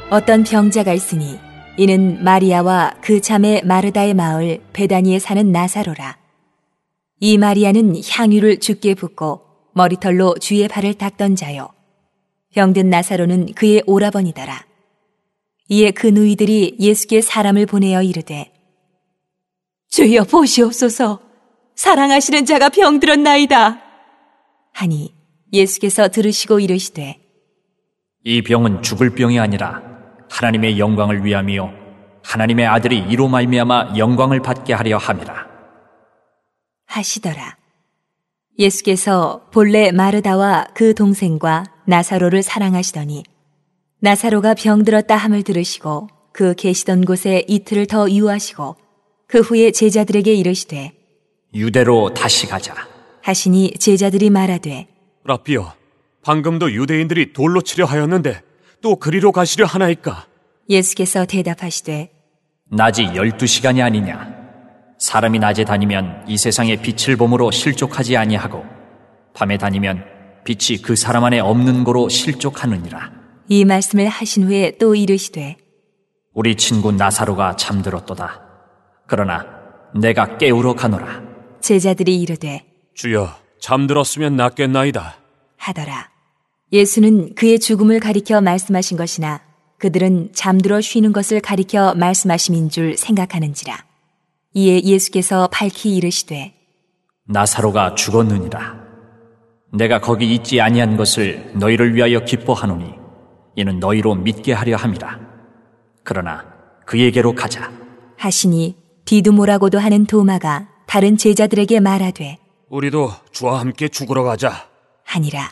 어떤 병자가 있으니 이는 마리아와 그 자매 마르다의 마을 베다니에 사는 나사로라. 이 마리아는 향유를 주께 붓고 머리털로 주의 발을 닦던 자요. 병든 나사로는 그의 오라버니더라. 이에 그 누이들이 예수께 사람을 보내어 이르되 주여 보시옵소서, 사랑하시는 자가 병들었나이다 하니 예수께서 들으시고 이르시되 이 병은 죽을 병이 아니라 하나님의 영광을 위함이요 하나님의 아들이 이로 말미암아 영광을 받게 하려 함이라 하시더라. 예수께서 본래 마르다와 그 동생과 나사로를 사랑하시더니 나사로가 병들었다 함을 들으시고 그 계시던 곳에 이틀을 더 유하시고 그 후에 제자들에게 이르시되 유대로 다시 가자 하시니 제자들이 말하되 라삐여, 방금도 유대인들이 돌로 치려 하였는데 또 그리로 가시려 하나이까? 예수께서 대답하시되 낮이 12시간이 아니냐. 사람이 낮에 다니면 이 세상의 빛을 봄으로 실족하지 아니하고 밤에 다니면 빛이 그 사람 안에 없는 고로 실족하느니라. 이 말씀을 하신 후에 또 이르시되 우리 친구 나사로가 잠들었도다. 그러나 내가 깨우러 가노라. 제자들이 이르되 주여, 잠들었으면 낫겠나이다 하더라. 예수는 그의 죽음을 가리켜 말씀하신 것이나 그들은 잠들어 쉬는 것을 가리켜 말씀하심인 줄 생각하는지라. 이에 예수께서 밝히 이르시되 나사로가 죽었느니라. 내가 거기 있지 아니한 것을 너희를 위하여 기뻐하노니 이는 너희로 믿게 하려 함이라. 그러나 그에게로 가자 하시니 디두모라고도 하는 도마가 다른 제자들에게 말하되 우리도 주와 함께 죽으러 가자 하니라.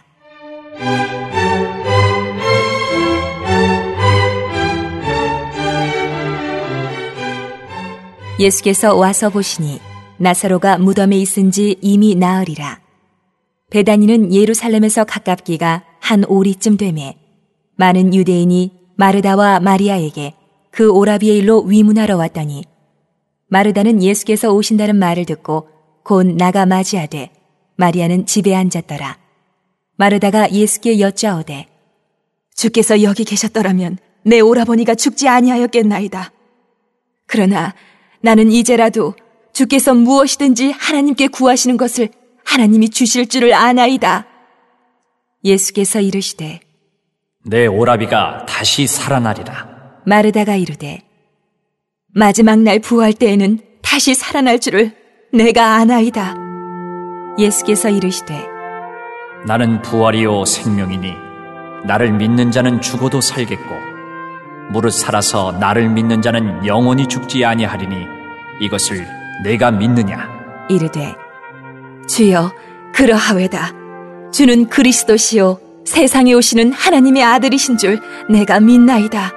예수께서 와서 보시니 나사로가 무덤에 있은지 이미 나으리라. 베다니는 예루살렘에서 가깝기가 한 오리쯤 되매 많은 유대인이 마르다와 마리아에게 그 오라비의 일로 위문하러 왔더니 마르다는 예수께서 오신다는 말을 듣고 곧 나가 맞이하되 마리아는 집에 앉았더라. 마르다가 예수께 여짜오되 주께서 여기 계셨더라면 내 오라버니가 죽지 아니하였겠나이다. 그러나 나는 이제라도 주께서 무엇이든지 하나님께 구하시는 것을 하나님이 주실 줄을 아나이다. 예수께서 이르시되 내 오라비가 다시 살아나리라. 마르다가 이르되 마지막 날 부활 때에는 다시 살아날 줄을 내가 아나이다. 예수께서 이르시되 나는 부활이요 생명이니 나를 믿는 자는 죽어도 살겠고 무릇 살아서 나를 믿는 자는 영원히 죽지 아니하리니 이것을 내가 믿느냐? 이르되 주여 그러하외다. 주는 그리스도시요 세상에 오시는 하나님의 아들이신 줄 내가 믿나이다.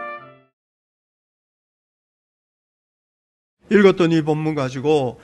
읽었던 이 본문 가지고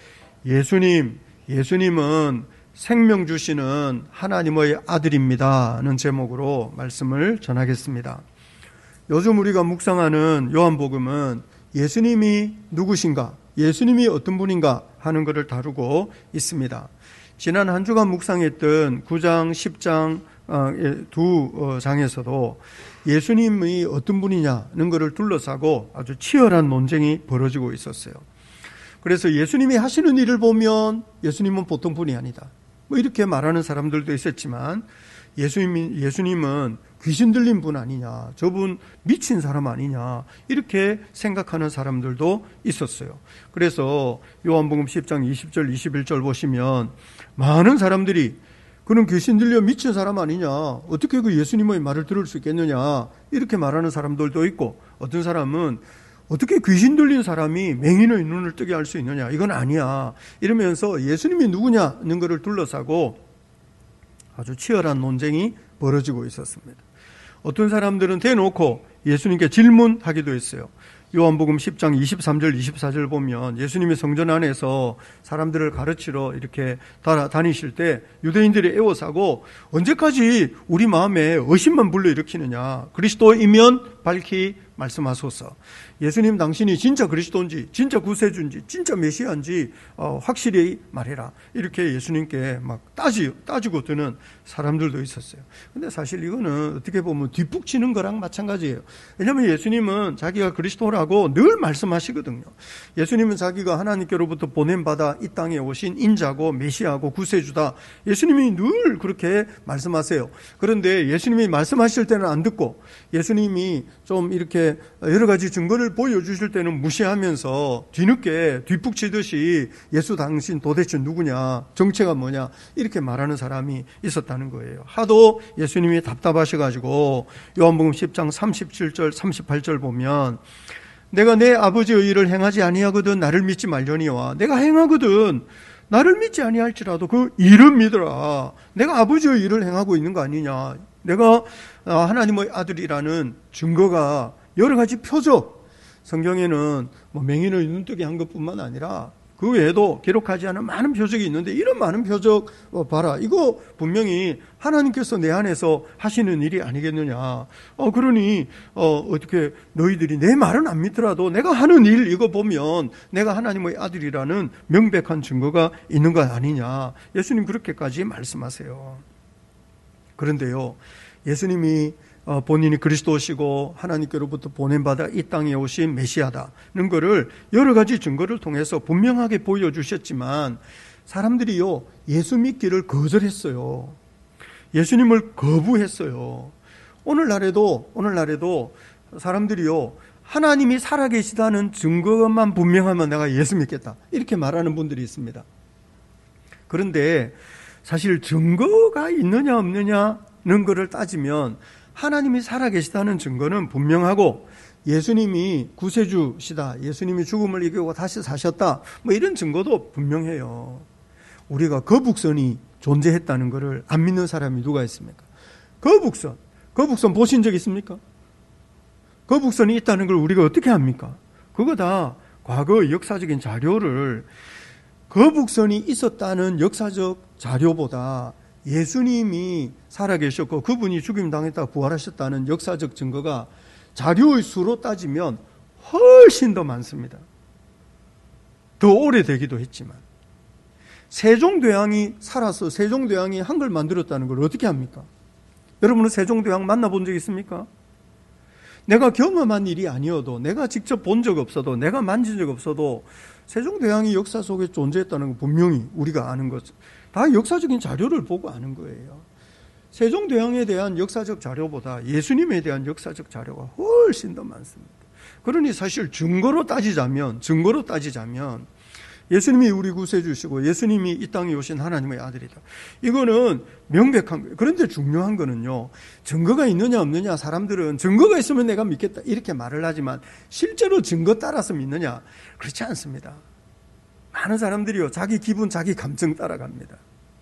예수님은 생명 주시는 하나님의 아들입니다는 제목으로 말씀을 전하겠습니다. 요즘 우리가 묵상하는 요한복음은 예수님이 누구신가, 예수님이 어떤 분인가 하는 것을 다루고 있습니다. 지난 한 주간 묵상했던 9장, 10장 두 장에서도 예수님이 어떤 분이냐는 것을 둘러싸고 아주 치열한 논쟁이 벌어지고 있었어요. 그래서 예수님이 하시는 일을 보면 예수님은 보통 분이 아니다, 뭐 이렇게 말하는 사람들도 있었지만 예수님은 귀신 들린 분 아니냐, 저분 미친 사람 아니냐 이렇게 생각하는 사람들도 있었어요. 그래서 요한복음 10장 20절 21절 보시면 많은 사람들이 그는 귀신 들려 미친 사람 아니냐, 어떻게 그 예수님의 말을 들을 수 있겠느냐 이렇게 말하는 사람들도 있고, 어떤 사람은 어떻게 귀신 들린 사람이 맹인의 눈을 뜨게 할 수 있느냐, 이건 아니야 이러면서 예수님이 누구냐는 것을 둘러싸고 아주 치열한 논쟁이 벌어지고 있었습니다. 어떤 사람들은 대놓고 예수님께 질문하기도 했어요. 요한복음 10장 23절 24절 보면 예수님이 성전 안에서 사람들을 가르치러 이렇게 다니실 때 유대인들이 애워싸고 언제까지 우리 마음에 의심만 불러일으키느냐, 그리스도이면 밝히 말씀하소서. 예수님 당신이 진짜 그리스도인지, 진짜 구세주인지, 진짜 메시아인지 확실히 말해라. 이렇게 예수님께 막 따지고 드는 사람들도 있었어요. 근데 사실 이거는 어떻게 보면 뒷북치는 거랑 마찬가지예요. 왜냐하면 예수님은 자기가 그리스도라고 늘 말씀하시거든요. 예수님은 자기가 하나님께로부터 보냄받아 이 땅에 오신 인자고 메시아고 구세주다. 예수님이 늘 그렇게 말씀하세요. 그런데 예수님이 말씀하실 때는 안 듣고, 예수님이 좀 이렇게 여러 가지 증거를 보여주실 때는 무시하면서 뒤늦게 뒷북치듯이 예수 당신 도대체 누구냐, 정체가 뭐냐, 이렇게 말하는 사람이 있었다는 거예요. 하도 예수님이 답답하셔가지고 요한복음 10장 37절 38절 보면, 내가 내 아버지의 일을 행하지 아니하거든 나를 믿지 말려니와, 내가 행하거든 나를 믿지 아니할지라도 그 일은 믿으라. 내가 아버지의 일을 행하고 있는 거 아니냐. 내가 하나님의 아들이라는 증거가 여러 가지 표적, 성경에는 뭐 맹인을 눈뜨게 한 것뿐만 아니라 그 외에도 기록하지 않은 많은 표적이 있는데, 이런 많은 표적 봐라, 이거 분명히 하나님께서 내 안에서 하시는 일이 아니겠느냐. 그러니 어떻게 너희들이 내 말은 안 믿더라도 내가 하는 일 이거 보면 내가 하나님의 아들이라는 명백한 증거가 있는 거 아니냐. 예수님 그렇게까지 말씀하세요. 그런데요, 예수님이 본인이 그리스도시고 하나님께로부터 보냄받아 이 땅에 오신 메시아다는 것을 여러 가지 증거를 통해서 분명하게 보여주셨지만, 사람들이요 예수 믿기를 거절했어요. 예수님을 거부했어요. 오늘날에도 사람들이요 하나님이 살아계시다는 증거만 분명하면 내가 예수 믿겠다, 이렇게 말하는 분들이 있습니다. 그런데 사실 증거가 있느냐 없느냐는 것을 따지면 하나님이 살아계시다는 증거는 분명하고, 예수님이 구세주시다, 예수님이 죽음을 이기고 다시 사셨다, 뭐 이런 증거도 분명해요. 우리가 거북선이 존재했다는 것을 안 믿는 사람이 누가 있습니까? 거북선 보신 적 있습니까? 거북선이 있다는 걸 우리가 어떻게 합니까? 그거 다 과거 역사적인 자료를, 거북선이 있었다는 역사적 자료보다 예수님이 살아계셨고 그분이 죽임당했다 부활하셨다는 역사적 증거가 자료의 수로 따지면 훨씬 더 많습니다. 더 오래되기도 했지만, 세종대왕이 살아서 세종대왕이 한글 만들었다는 걸 어떻게 합니까? 여러분은 세종대왕 만나본 적 있습니까? 내가 경험한 일이 아니어도, 내가 직접 본 적 없어도, 내가 만진 적 없어도 세종대왕이 역사 속에 존재했다는 건 분명히 우리가 아는 것, 다 역사적인 자료를 보고 아는 거예요. 세종대왕에 대한 역사적 자료보다 예수님에 대한 역사적 자료가 훨씬 더 많습니다. 그러니 사실 증거로 따지자면 예수님이 우리 구세주시고 예수님이 이 땅에 오신 하나님의 아들이다, 이거는 명백한 거예요. 그런데 중요한 거는요, 증거가 있느냐 없느냐, 사람들은 증거가 있으면 내가 믿겠다 이렇게 말을 하지만 실제로 증거 따라서 믿느냐, 그렇지 않습니다. 많은 사람들이요 자기 기분 자기 감정 따라갑니다.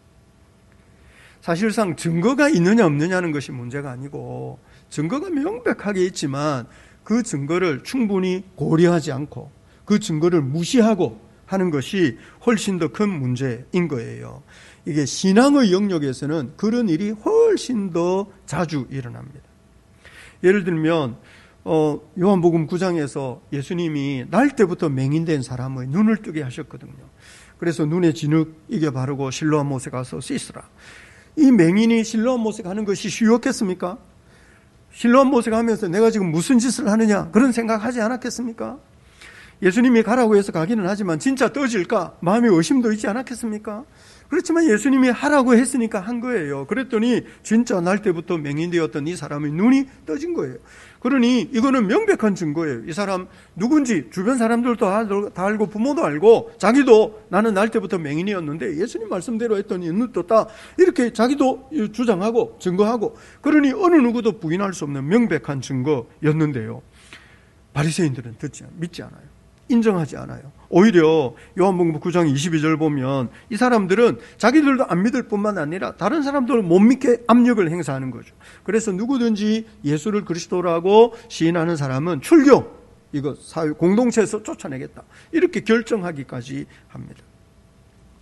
사실상 증거가 있느냐 없느냐는 것이 문제가 아니고, 증거가 명백하게 있지만 그 증거를 충분히 고려하지 않고 그 증거를 무시하고 하는 것이 훨씬 더 큰 문제인 거예요. 이게 신앙의 영역에서는 그런 일이 훨씬 더 자주 일어납니다. 예를 들면 요한복음 9장에서 예수님이 날 때부터 맹인된 사람의 눈을 뜨게 하셨거든요. 그래서 눈에 진흙 이겨 바르고 실로암 못에 가서 씻으라. 이 맹인이 실로암 못에 가는 것이 쉬웠겠습니까? 실로암 못에 가면서 내가 지금 무슨 짓을 하느냐, 그런 생각하지 않았겠습니까? 예수님이 가라고 해서 가기는 하지만 진짜 떠질까 마음에 의심도 있지 않았겠습니까? 그렇지만 예수님이 하라고 했으니까 한 거예요. 그랬더니 진짜 날 때부터 맹인되었던 이 사람의 눈이 떠진 거예요. 그러니 이거는 명백한 증거예요. 이 사람 누군지 주변 사람들도 다 알고 부모도 알고 자기도 나는 날 때부터 맹인이었는데 예수님 말씀대로 했더니 눈 떴다, 이렇게 자기도 주장하고 증거하고, 그러니 어느 누구도 부인할 수 없는 명백한 증거였는데요, 바리새인들은 믿지 않아요. 인정하지 않아요. 오히려 요한복음 9장 22절 보면 이 사람들은 자기들도 안 믿을 뿐만 아니라 다른 사람들을 못 믿게 압력을 행사하는 거죠. 그래서 누구든지 예수를 그리스도라고 시인하는 사람은 출교, 이거 사회 공동체에서 쫓아내겠다, 이렇게 결정하기까지 합니다.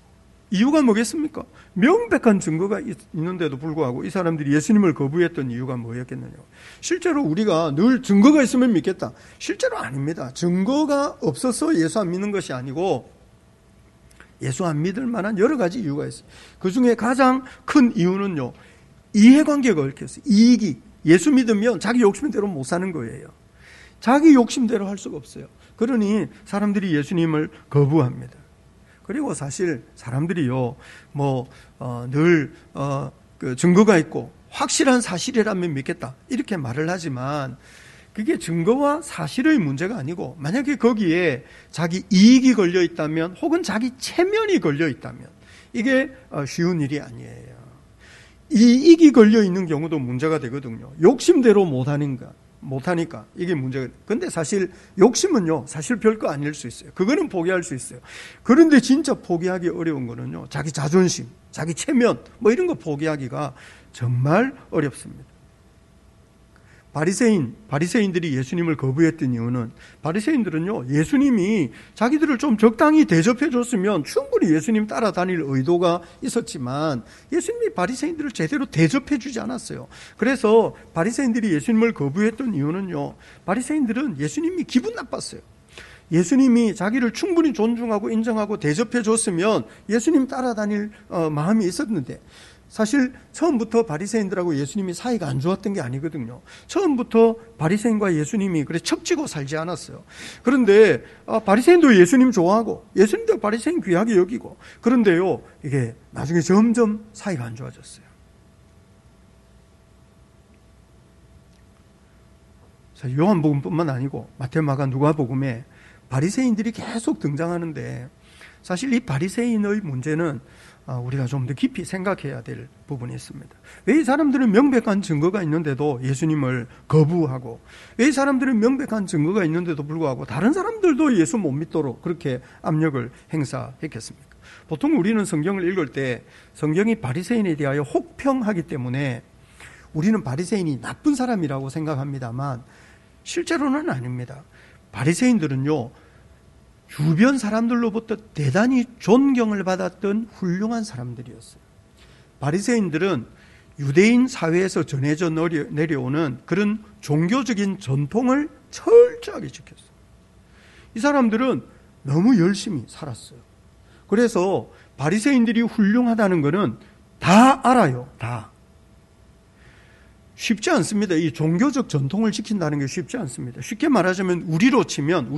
이유가 뭐겠습니까? 명백한 증거가 있는데도 불구하고 이 사람들이 예수님을 거부했던 이유가 뭐였겠느냐. 실제로 우리가 늘 증거가 있으면 믿겠다. 실제로 아닙니다. 증거가 없어서 예수 안 믿는 것이 아니고 예수 안 믿을 만한 여러 가지 이유가 있어요. 그 중에 가장 큰 이유는요, 이해관계가 얽혀있어요. 이익이. 예수 믿으면 자기 욕심대로 못 사는 거예요. 자기 욕심대로 할 수가 없어요. 그러니 사람들이 예수님을 거부합니다. 그리고 사실 사람들이요, 늘 증거가 있고 확실한 사실이라면 믿겠다 이렇게 말을 하지만 그게 증거와 사실의 문제가 아니고 만약에 거기에 자기 이익이 걸려 있다면 혹은 자기 체면이 걸려 있다면 이게 쉬운 일이 아니에요. 이익이 걸려 있는 경우도 문제가 되거든요. 욕심대로 못하니까 이게 문제가. 근데 사실 욕심은요, 사실 별거 아닐 수 있어요. 그거는 포기할 수 있어요. 그런데 진짜 포기하기 어려운 거는요, 자기 자존심, 자기 체면 이런 거 포기하기가 정말 어렵습니다. 바리새인들이 예수님을 거부했던 이유는, 바리새인들은요, 예수님이 자기들을 좀 적당히 대접해 줬으면 충분히 예수님 따라다닐 의도가 있었지만 예수님이 바리새인들을 제대로 대접해 주지 않았어요. 그래서 바리새인들이 예수님을 거부했던 이유는요, 바리새인들은 예수님이 기분 나빴어요. 예수님이 자기를 충분히 존중하고 인정하고 대접해 줬으면 예수님 따라다닐 마음이 있었는데, 사실 처음부터 바리새인들하고 예수님이 사이가 안 좋았던 게 아니거든요. 처음부터 바리새인과 예수님이 그래 척지고 살지 않았어요. 그런데 바리새인도 예수님 좋아하고 예수님도 바리새인 귀하게 여기고, 그런데요, 이게 나중에 점점 사이가 안 좋아졌어요. 요한복음뿐만 아니고 마태, 마가, 누가복음에 바리새인들이 계속 등장하는데, 사실 이 바리새인의 문제는 우리가 좀 더 깊이 생각해야 될 부분이 있습니다. 왜 이 사람들은 명백한 증거가 있는데도 예수님을 거부하고, 왜 이 사람들은 명백한 증거가 있는데도 불구하고 다른 사람들도 예수 못 믿도록 그렇게 압력을 행사했겠습니까? 보통 우리는 성경을 읽을 때 성경이 바리새인에 대하여 혹평하기 때문에 우리는 바리새인이 나쁜 사람이라고 생각합니다만 실제로는 아닙니다. 바리새인들은요, 주변 사람들로부터 대단히 존경을 받았던 훌륭한 사람들이었어요. 바리새인들은 유대인 사회에서 전해져 내려오는 그런 종교적인 전통을 철저하게 지켰어요. 이 사람들은 너무 열심히 살았어요. 그래서 바리새인들이 훌륭하다는 것은 다 알아요. 다. 쉽지 않습니다. 이 종교적 전통을 지킨다는 게 쉽지 않습니다. 쉽게 말하자면 우리로 치면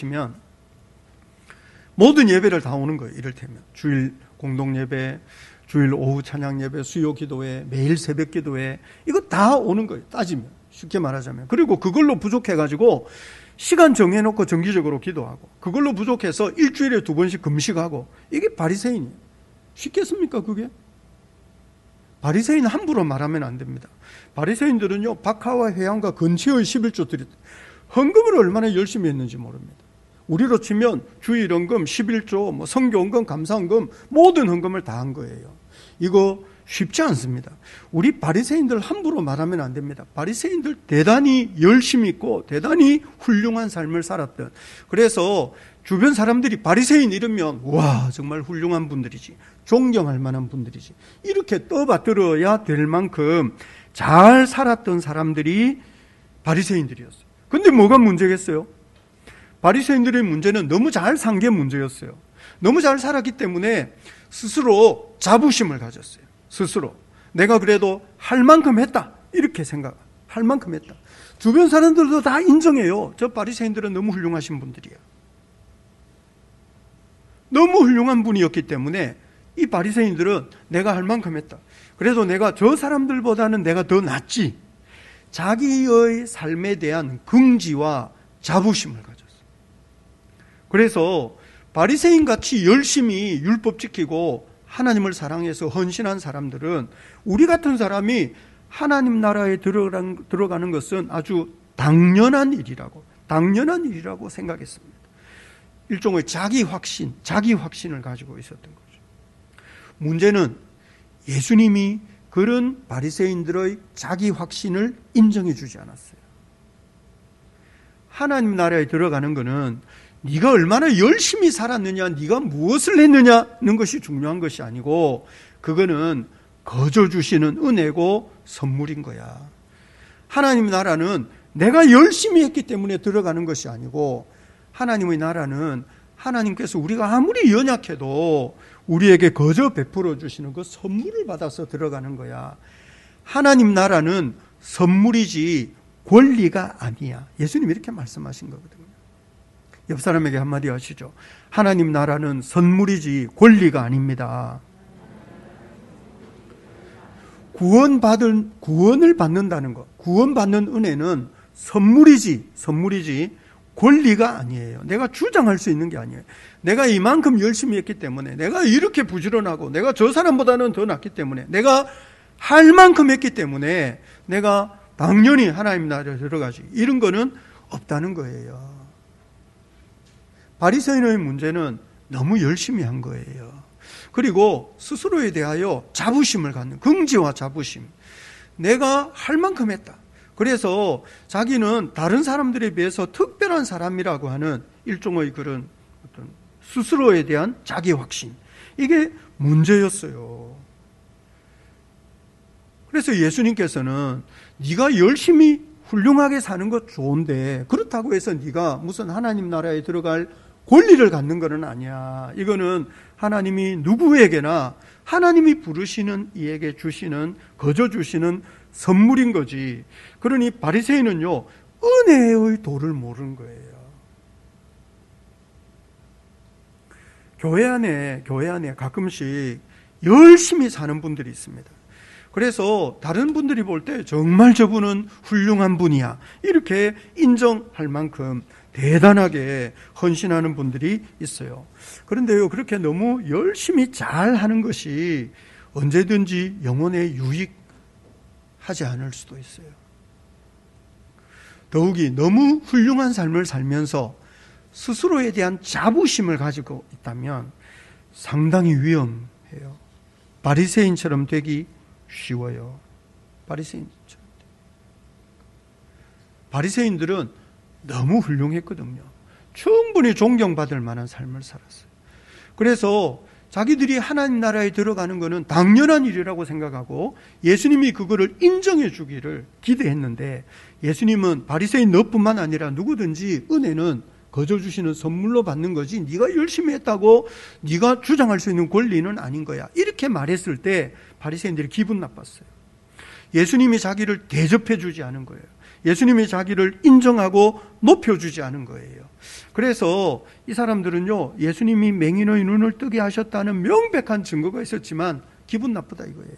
모든 예배를 다 오는 거예요. 이를테면 주일 공동예배, 주일 오후 찬양예배, 수요 기도회, 매일 새벽 기도회, 이거 다 오는 거예요. 따지면, 쉽게 말하자면. 그리고 그걸로 부족해가지고 시간 정해놓고 정기적으로 기도하고, 그걸로 부족해서 일주일에 2번씩 금식하고, 이게 바리새인이에요. 쉽겠습니까 그게? 바리새인 함부로 말하면 안 됩니다. 바리새인들은요, 박하와 회양과 근치의 11조 드렸다. 헌금을 얼마나 열심히 했는지 모릅니다. 우리로 치면 주일 헌금, 11조, 선교 헌금, 감사 헌금, 모든 헌금을 다 한 거예요. 이거 쉽지 않습니다. 우리 바리새인들 함부로 말하면 안 됩니다. 바리새인들 대단히 열심히 있고 대단히 훌륭한 삶을 살았던, 그래서 주변 사람들이 바리새인 이러면 와, 정말 훌륭한 분들이지, 존경할 만한 분들이지, 이렇게 떠받들어야 될 만큼 잘 살았던 사람들이 바리새인들이었어요. 근데 뭐가 문제겠어요? 바리새인들의 문제는 너무 잘 산 게 문제였어요. 너무 잘 살았기 때문에 스스로 자부심을 가졌어요. 스스로 내가 그래도 할 만큼 했다, 이렇게 할 만큼 했다. 주변 사람들도 다 인정해요. 저 바리새인들은 너무 훌륭하신 분들이야. 너무 훌륭한 분이었기 때문에 이 바리새인들은 내가 할 만큼 했다, 그래도 내가 저 사람들보다는 내가 더 낫지, 자기의 삶에 대한 긍지와 자부심을 가졌어요. 그래서 바리새인같이 열심히 율법 지키고 하나님을 사랑해서 헌신한 사람들은, 우리 같은 사람이 하나님 나라에 들어가는 것은 아주 당연한 일이라고 생각했습니다. 일종의 자기 확신을 가지고 있었던 거죠. 문제는 예수님이 그런 바리새인들의 자기 확신을 인정해 주지 않았어요. 하나님 나라에 들어가는 것은 네가 얼마나 열심히 살았느냐, 네가 무엇을 했느냐는 것이 중요한 것이 아니고 그거는 거저 주시는 은혜고 선물인 거야. 하나님 나라는 내가 열심히 했기 때문에 들어가는 것이 아니고 하나님의 나라는 하나님께서 우리가 아무리 연약해도 우리에게 거저 베풀어 주시는 그 선물을 받아서 들어가는 거야. 하나님 나라는 선물이지 권리가 아니야. 예수님이 이렇게 말씀하신 거거든요. 옆 사람에게 한마디 하시죠. 하나님 나라는 선물이지 권리가 아닙니다. 구원을 받는다는 것, 구원받는 은혜는 선물이지 권리가 아니에요. 내가 주장할 수 있는 게 아니에요. 내가 이만큼 열심히 했기 때문에, 내가 이렇게 부지런하고, 내가 저 사람보다는 더 낫기 때문에, 내가 할 만큼 했기 때문에 내가 당연히 하나님 나라에 들어가지. 이런 거는 없다는 거예요. 바리새인의 문제는 너무 열심히 한 거예요. 그리고 스스로에 대하여 자부심을 갖는, 긍지와 자부심. 내가 할 만큼 했다. 그래서 자기는 다른 사람들에 비해서 특별한 사람이라고 하는 일종의 그런 어떤 스스로에 대한 자기 확신. 이게 문제였어요. 그래서 예수님께서는 네가 열심히 훌륭하게 사는 것 좋은데 그렇다고 해서 네가 무슨 하나님 나라에 들어갈 권리를 갖는 것은 아니야. 이거는 하나님이 누구에게나 하나님이 부르시는 이에게 주시는, 거저 주시는 선물인 거지. 그러니 바리새인은요, 은혜의 도를 모르는 거예요. 교회 안에 가끔씩 열심히 사는 분들이 있습니다. 그래서 다른 분들이 볼 때 정말 저분은 훌륭한 분이야, 이렇게 인정할 만큼 대단하게 헌신하는 분들이 있어요. 그런데요, 그렇게 너무 열심히 잘 하는 것이 언제든지 영혼에 유익하지 않을 수도 있어요. 더욱이 너무 훌륭한 삶을 살면서 스스로에 대한 자부심을 가지고 있다면 상당히 위험해요. 바리새인처럼 되기 쉬워요. 바리새인들은 너무 훌륭했거든요. 충분히 존경받을 만한 삶을 살았어요. 그래서 자기들이 하나님 나라에 들어가는 것은 당연한 일이라고 생각하고 예수님이 그거를 인정해 주기를 기대했는데, 예수님은 바리새인 너뿐만 아니라 누구든지 은혜는 거저 주시는 선물로 받는 거지 네가 열심히 했다고 네가 주장할 수 있는 권리는 아닌 거야, 이렇게 말했을 때 바리새인들이 기분 나빴어요. 예수님이 자기를 대접해 주지 않은 거예요. 예수님이 자기를 인정하고 높여주지 않은 거예요. 그래서 이 사람들은요, 예수님이 맹인의 눈을 뜨게 하셨다는 명백한 증거가 있었지만 기분 나쁘다 이거예요.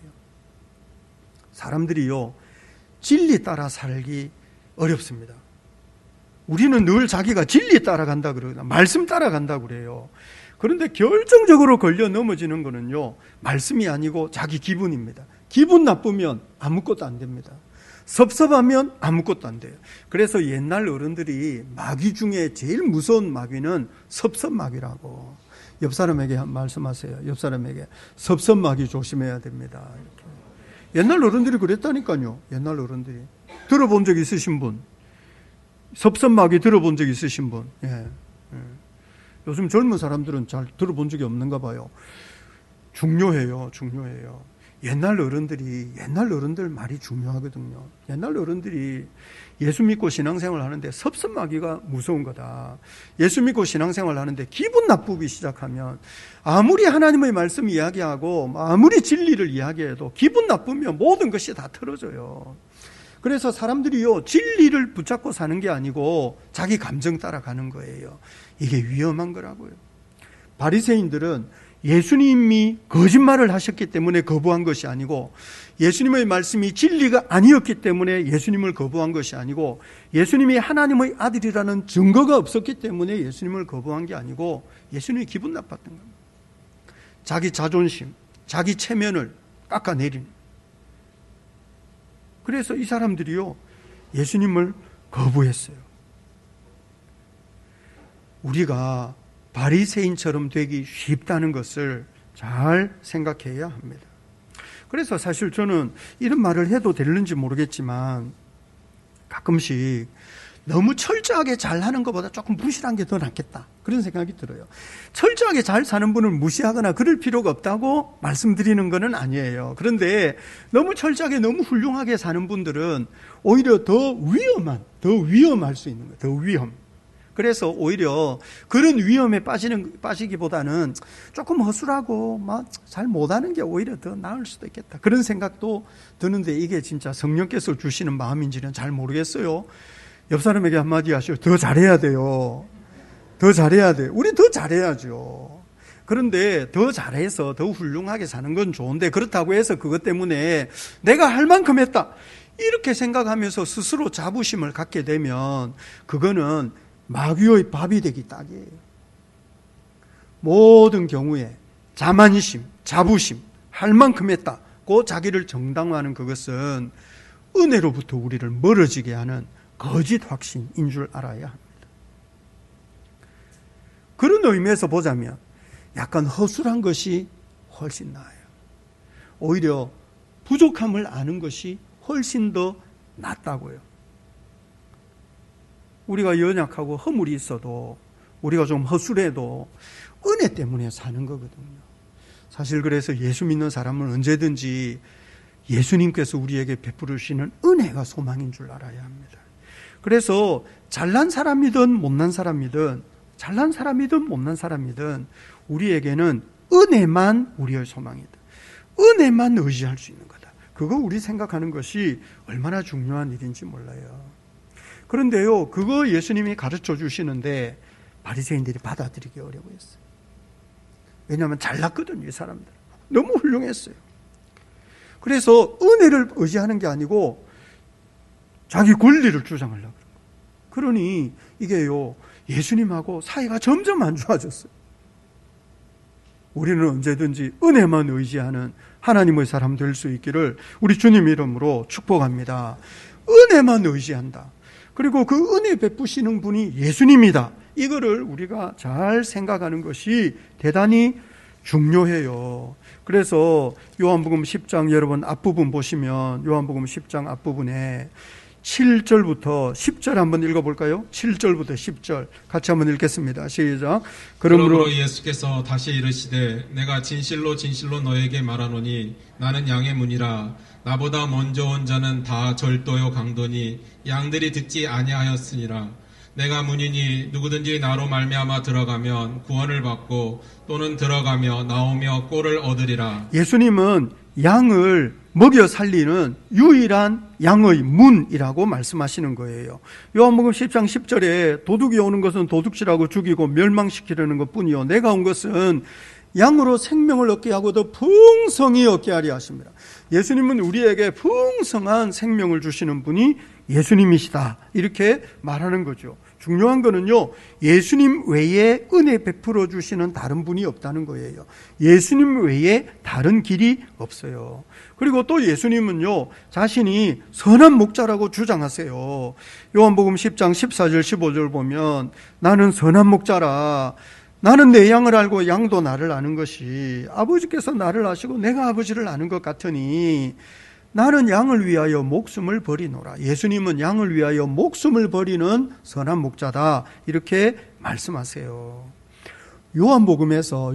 사람들이요, 진리 따라 살기 어렵습니다. 우리는 늘 자기가 진리 따라간다 그러나 말씀 따라간다 그래요. 그런데 결정적으로 걸려 넘어지는 거는요, 말씀이 아니고 자기 기분입니다. 기분 나쁘면 아무것도 안 됩니다. 섭섭하면 아무것도 안 돼요. 그래서 옛날 어른들이 마귀 중에 제일 무서운 마귀는 섭섭마귀라고. 옆 사람에게 말씀하세요. 옆 사람에게 섭섭마귀 조심해야 됩니다. 이렇게. 옛날 어른들이 그랬다니까요. 옛날 어른들이. 들어본 적 있으신 분? 섭섭마귀 들어본 적 있으신 분? 예. 요즘 젊은 사람들은 잘 들어본 적이 없는가 봐요. 중요해요. 옛날 어른들 말이 중요하거든요. 옛날 어른들이 예수 믿고 신앙생활 하는데 섭섭마귀가 무서운 거다. 예수 믿고 신앙생활 하는데 기분 나쁘기 시작하면 아무리 하나님의 말씀 이야기하고 아무리 진리를 이야기해도 기분 나쁘면 모든 것이 다 틀어져요. 그래서 사람들이요, 진리를 붙잡고 사는 게 아니고 자기 감정 따라가는 거예요. 이게 위험한 거라고요. 바리새인들은 예수님이 거짓말을 하셨기 때문에 거부한 것이 아니고, 예수님의 말씀이 진리가 아니었기 때문에 예수님을 거부한 것이 아니고, 예수님이 하나님의 아들이라는 증거가 없었기 때문에 예수님을 거부한 게 아니고, 예수님이 기분 나빴던 겁니다. 자기 자존심, 자기 체면을 깎아내리는. 그래서 이 사람들이요, 예수님을 거부했어요. 우리가 바리새인처럼 되기 쉽다는 것을 잘 생각해야 합니다. 그래서 사실 저는 이런 말을 해도 되는지 모르겠지만 가끔씩 너무 철저하게 잘하는 것보다 조금 부실한 게 더 낫겠다, 그런 생각이 들어요. 철저하게 잘 사는 분을 무시하거나 그럴 필요가 없다고 말씀드리는 것은 아니에요. 그런데 너무 철저하게 너무 훌륭하게 사는 분들은 오히려 더 위험할 수 있는 거예요. 더 위험. 그래서 오히려 그런 위험에 빠지기보다는 조금 허술하고 막 잘 못하는 게 오히려 더 나을 수도 있겠다, 그런 생각도 드는데, 이게 진짜 성령께서 주시는 마음인지는 잘 모르겠어요. 옆 사람에게 한마디 하시오. 더 잘해야 돼요. 더 잘해야 돼요. 우리 더 잘해야죠. 그런데 더 잘해서 더 훌륭하게 사는 건 좋은데, 그렇다고 해서 그것 때문에 내가 할 만큼 했다, 이렇게 생각하면서 스스로 자부심을 갖게 되면 그거는 마귀의 밥이 되기 딱이에요. 모든 경우에 자만심, 자부심, 할 만큼 했다고 자기를 정당화하는 그것은 은혜로부터 우리를 멀어지게 하는 거짓 확신인 줄 알아야 합니다. 그런 의미에서 보자면 약간 허술한 것이 훨씬 나아요. 오히려 부족함을 아는 것이 훨씬 더 낫다고요. 우리가 연약하고 허물이 있어도, 우리가 좀 허술해도 은혜 때문에 사는 거거든요. 사실 그래서 예수 믿는 사람은 언제든지 예수님께서 우리에게 베풀으시는 은혜가 소망인 줄 알아야 합니다. 그래서 잘난 사람이든 못난 사람이든, 잘난 사람이든 못난 사람이든 우리에게는 은혜만 우리의 소망이다. 은혜만 의지할 수 있는 거다. 그거 우리 생각하는 것이 얼마나 중요한 일인지 몰라요. 그런데요, 그거 예수님이 가르쳐 주시는데 바리새인들이 받아들이기 어려워했어요. 왜냐하면 잘났거든요, 이 사람들. 너무 훌륭했어요. 그래서 은혜를 의지하는 게 아니고 자기 권리를 주장하려고 그런 거예요. 그러니 이게요, 예수님하고 사이가 점점 안 좋아졌어요. 우리는 언제든지 은혜만 의지하는 하나님의 사람 될 수 있기를 우리 주님 이름으로 축복합니다. 은혜만 의지한다. 그리고 그 은혜 베푸시는 분이 예수님이다. 이거를 우리가 잘 생각하는 것이 대단히 중요해요. 그래서 요한복음 10장 여러분 앞부분 보시면 요한복음 10장 앞부분에 7절부터 10절 한번 읽어볼까요? 7절부터 10절 같이 한번 읽겠습니다. 시작. 그러므로 예수께서 다시 이르시되 내가 진실로 진실로 너에게 말하노니 나는 양의 문이라. 나보다 먼저 온 자는 다 절도요 강도니 양들이 듣지 아니하였으니라. 내가 문이니 누구든지 나로 말미암아 들어가면 구원을 받고 또는 들어가며 나오며 꼴을 얻으리라. 예수님은 양을 먹여 살리는 유일한 양의 문이라고 말씀하시는 거예요. 요한복음 10장 10절에 도둑이 오는 것은 도둑질하고 죽이고 멸망시키려는 것뿐이요 내가 온 것은 양으로 생명을 얻게 하고 더 풍성히 얻게 하려 하십니다. 예수님은 우리에게 풍성한 생명을 주시는 분이 예수님이시다, 이렇게 말하는 거죠. 중요한 거는요, 예수님 외에 은혜 베풀어 주시는 다른 분이 없다는 거예요. 예수님 외에 다른 길이 없어요. 그리고 또 예수님은요, 자신이 선한 목자라고 주장하세요. 요한복음 10장 14절 15절 보면 나는 선한 목자라. 나는 내 양을 알고 양도 나를 아는 것이 아버지께서 나를 아시고 내가 아버지를 아는 것 같으니 나는 양을 위하여 목숨을 버리노라. 예수님은 양을 위하여 목숨을 버리는 선한 목자다, 이렇게 말씀하세요. 요한복음에서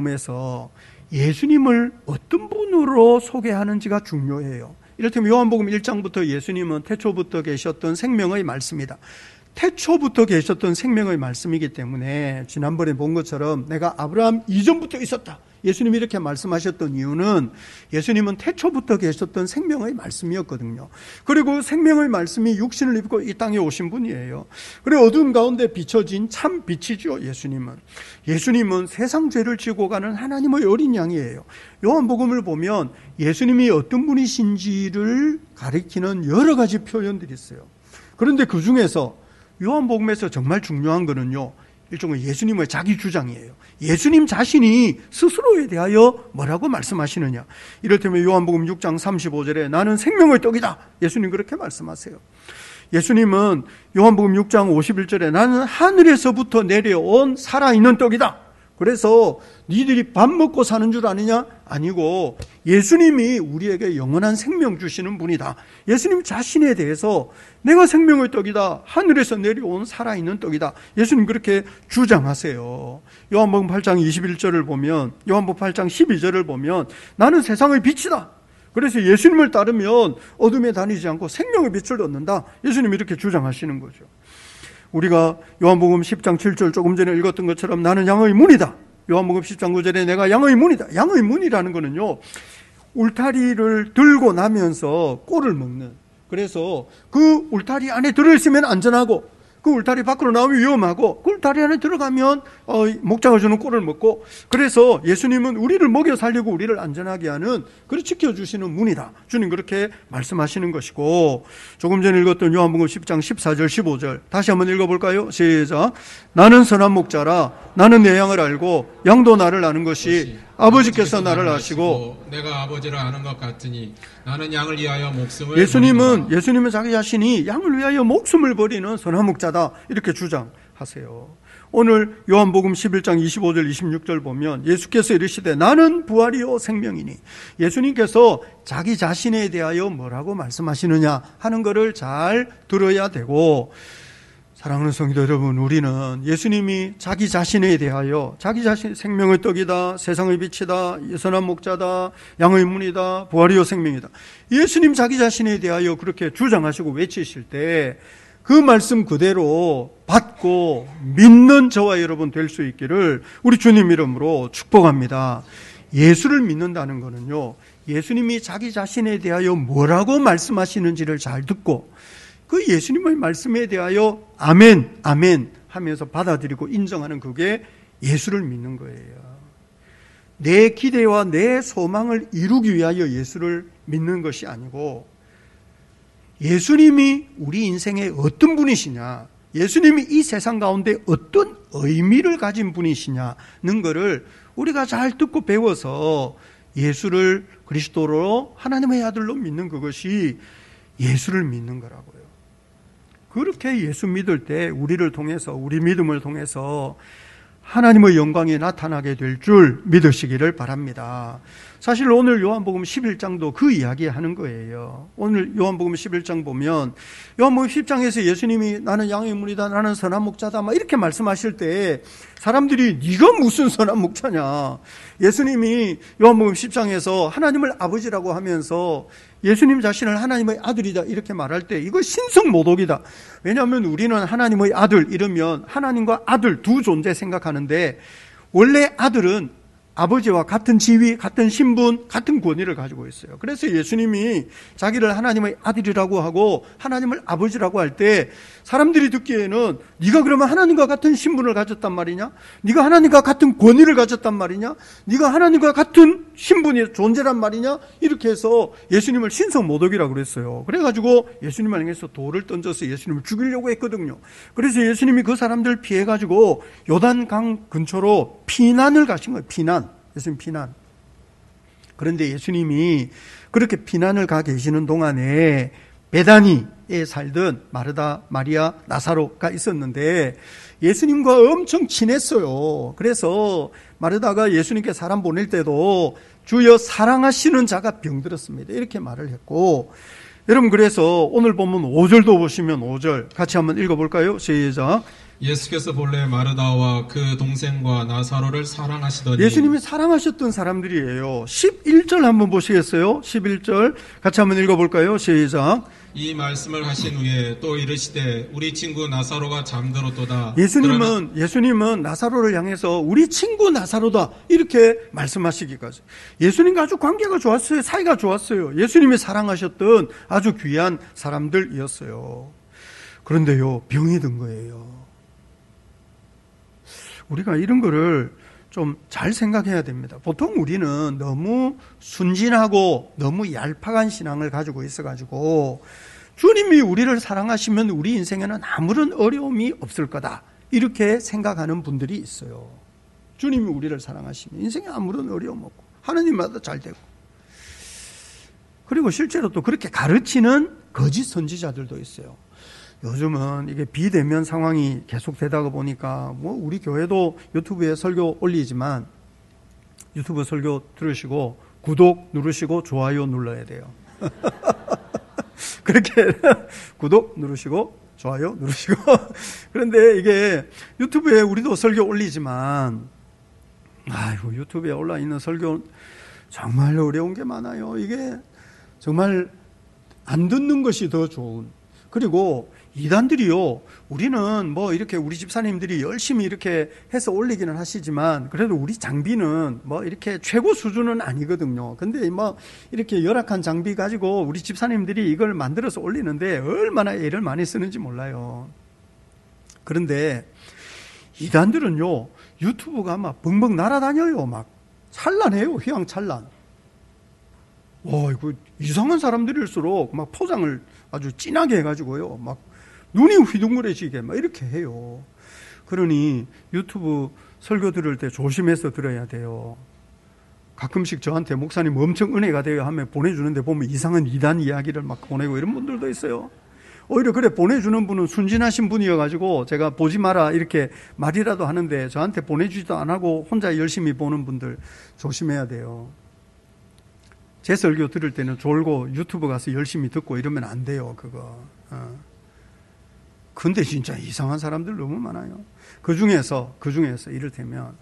예수님을 어떤 분으로 소개하는지가 중요해요. 이를테면 요한복음 1장부터 예수님은 태초부터 계셨던 생명의 말씀이다. 태초부터 계셨던 생명의 말씀이기 때문에 지난번에 본 것처럼 내가 아브라함 이전부터 있었다, 예수님이 이렇게 말씀하셨던 이유는 예수님은 태초부터 계셨던 생명의 말씀이었거든요. 그리고 생명의 말씀이 육신을 입고 이 땅에 오신 분이에요. 그리고 어두운 가운데 비춰진 참 빛이죠. 예수님은 세상 죄를 지고 가는 하나님의 어린 양이에요. 요한복음을 보면 예수님이 어떤 분이신지를 가리키는 여러 가지 표현들이 있어요. 그런데 그 중에서 요한복음에서 정말 중요한 거는요, 일종의 예수님의 자기 주장이에요. 예수님 자신이 스스로에 대하여 뭐라고 말씀하시느냐. 이를테면 요한복음 6장 35절에 나는 생명의 떡이다, 예수님 그렇게 말씀하세요. 예수님은 요한복음 6장 51절에 나는 하늘에서부터 내려온 살아있는 떡이다, 그래서 니들이 밥 먹고 사는 줄 아느냐? 아니고 예수님이 우리에게 영원한 생명 주시는 분이다. 예수님 자신에 대해서 내가 생명의 떡이다. 하늘에서 내려온 살아있는 떡이다. 예수님 그렇게 주장하세요. 요한복음 8장 21절을 보면, 요한복음 8장 12절을 보면 나는 세상의 빛이다. 그래서 예수님을 따르면 어둠에 다니지 않고 생명의 빛을 얻는다. 예수님이 이렇게 주장하시는 거죠. 우리가 요한복음 10장 7절 조금 전에 읽었던 것처럼 나는 양의 문이다. 요한복음 10장 9절에 내가 양의 문이다. 양의 문이라는 거는요, 울타리를 들고 나면서 꼴을 먹는, 그래서 그 울타리 안에 들어있으면 안전하고 그 울타리 밖으로 나오면 위험하고 그 울타리 안에 들어가면 목자가 주는 꼴을 먹고, 그래서 예수님은 우리를 먹여 살리고 우리를 안전하게 하는, 그를 지켜주시는 문이다. 주님 그렇게 말씀하시는 것이고, 조금 전에 읽었던 요한복음 10장 14절 15절 다시 한번 읽어볼까요? 시작. 나는 선한 목자라. 나는 내 양을 알고 양도 나를 아는 것이 아버지께서 나를 아시고 내가 아버지를 아는 것 같으니 나는 양을 위하여 목숨을 예수님은 자기 자신이 양을 위하여 목숨을 버리는 선한 목자다. 이렇게 주장하세요. 오늘 요한복음 11장 25절 26절 보면 예수께서 이르시되 나는 부활이요 생명이니, 예수님께서 자기 자신에 대하여 뭐라고 말씀하시느냐 하는 것을 잘 들어야 되고, 사랑하는 성도 여러분, 우리는 예수님이 자기 자신에 대하여 자기 자신 생명의 떡이다, 세상의 빛이다, 선한 목자다, 양의 문이다, 부활이요 생명이다, 예수님 자기 자신에 대하여 그렇게 주장하시고 외치실 때 그 말씀 그대로 받고 믿는 저와 여러분 될 수 있기를 우리 주님 이름으로 축복합니다. 예수를 믿는다는 것은요, 예수님이 자기 자신에 대하여 뭐라고 말씀하시는지를 잘 듣고 그 예수님의 말씀에 대하여 아멘, 아멘 하면서 받아들이고 인정하는, 그게 예수를 믿는 거예요. 내 기대와 내 소망을 이루기 위하여 예수를 믿는 것이 아니고, 예수님이 우리 인생에 어떤 분이시냐, 예수님이 이 세상 가운데 어떤 의미를 가진 분이시냐는 것을 우리가 잘 듣고 배워서 예수를 그리스도로 하나님의 아들로 믿는, 그것이 예수를 믿는 거라고요. 그렇게 예수 믿을 때 우리를 통해서, 우리 믿음을 통해서 하나님의 영광이 나타나게 될 줄 믿으시기를 바랍니다. 사실 오늘 요한복음 11장도 그 이야기 하는 거예요. 오늘 요한복음 11장 보면, 요한복음 10장에서 예수님이 나는 양의 문이다, 나는 선한 목자다 막 이렇게 말씀하실 때 사람들이 네가 무슨 선한 목자냐, 예수님이 요한복음 10장에서 하나님을 아버지라고 하면서 예수님 자신을 하나님의 아들이다 이렇게 말할 때 이거 신성모독이다. 왜냐하면 우리는 하나님의 아들 이러면 하나님과 아들 두 존재 생각하는데, 원래 아들은 아버지와 같은 지위, 같은 신분, 같은 권위를 가지고 있어요. 그래서 예수님이 자기를 하나님의 아들이라고 하고 하나님을 아버지라고 할 때 사람들이 듣기에는 네가 그러면 하나님과 같은 신분을 가졌단 말이냐? 네가 하나님과 같은 권위를 가졌단 말이냐? 네가 하나님과 같은 신분의 존재란 말이냐? 이렇게 해서 예수님을 신성모독이라고 그랬어요. 그래가지고 예수님을 향해서 돌을 던져서 예수님을 죽이려고 했거든요. 그래서 예수님이 그 사람들 피해가지고 요단강 근처로 피난을 가신 거예요. 피난. 예수님 피난. 그런데 예수님이 그렇게 피난을 가 계시는 동안에 베다니에 살던 마르다, 마리아, 나사로가 있었는데 예수님과 엄청 친했어요. 그래서 마르다가 예수님께 사람 보낼 때도 주여 사랑하시는 자가 병들었습니다 이렇게 말을 했고, 여러분 그래서 오늘 보면 5절도 보시면 5절 같이 한번 읽어볼까요? 시작. 예수께서 본래 마르다와 그 동생과 나사로를 사랑하시더니, 예수님이 사랑하셨던 사람들이에요. 11절 한번 보시겠어요? 11절 같이 한번 읽어볼까요? 시작. 이 말씀을 하신 후에 또 이르시되 우리 친구 나사로가 잠들었도다. 예수님은 나사로를 향해서 우리 친구 나사로다 이렇게 말씀하시기까지, 예수님과 아주 관계가 좋았어요. 사이가 좋았어요. 예수님이 사랑하셨던 아주 귀한 사람들이었어요. 그런데요, 병이 든 거예요. 우리가 이런 거를 좀 잘 생각해야 됩니다. 보통 우리는 너무 순진하고 너무 얄팍한 신앙을 가지고 있어가지고 주님이 우리를 사랑하시면 우리 인생에는 아무런 어려움이 없을 거다 이렇게 생각하는 분들이 있어요. 주님이 우리를 사랑하시면 인생에 아무런 어려움 없고 하나님마다 잘 되고, 그리고 실제로 또 그렇게 가르치는 거짓 선지자들도 있어요. 요즘은 이게 비대면 상황이 계속되다가 보니까 뭐 우리 교회도 유튜브에 설교 올리지만 유튜브 설교 들으시고 구독 누르시고 좋아요 눌러야 돼요. 그렇게 구독 누르시고 좋아요 누르시고 그런데 이게 유튜브에 우리도 설교 올리지만 아이고 유튜브에 올라 있는 설교 정말 어려운 게 많아요. 이게 정말 안 듣는 것이 더 좋은. 그리고 이단들이요, 우리는 뭐 이렇게 우리 집사님들이 열심히 이렇게 해서 올리기는 하시지만 그래도 우리 장비는 뭐 이렇게 최고 수준은 아니거든요. 근데 뭐 이렇게 열악한 장비 가지고 우리 집사님들이 이걸 만들어서 올리는데 얼마나 애를 많이 쓰는지 몰라요. 그런데 이단들은요, 유튜브가 막 벙벙 날아다녀요. 막 찬란해요. 휘황찬란. 와, 이거 이상한 사람들일수록 막 포장을 아주 진하게 해가지고요, 막 눈이 휘둥그레지게 막 이렇게 해요. 그러니 유튜브 설교 들을 때 조심해서 들어야 돼요. 가끔씩 저한테 목사님 엄청 은혜가 돼요 하면 보내주는데 보면 이상한 이단 이야기를 막 보내고 이런 분들도 있어요. 오히려 그래 보내주는 분은 순진하신 분이어가지고 제가 보지 마라 이렇게 말이라도 하는데 저한테 보내주지도 안 하고 혼자 열심히 보는 분들 조심해야 돼요. 제 설교 들을 때는 졸고 유튜브 가서 열심히 듣고 이러면 안 돼요, 그거. 근데 진짜 이상한 사람들 너무 많아요. 그 중에서 이를테면,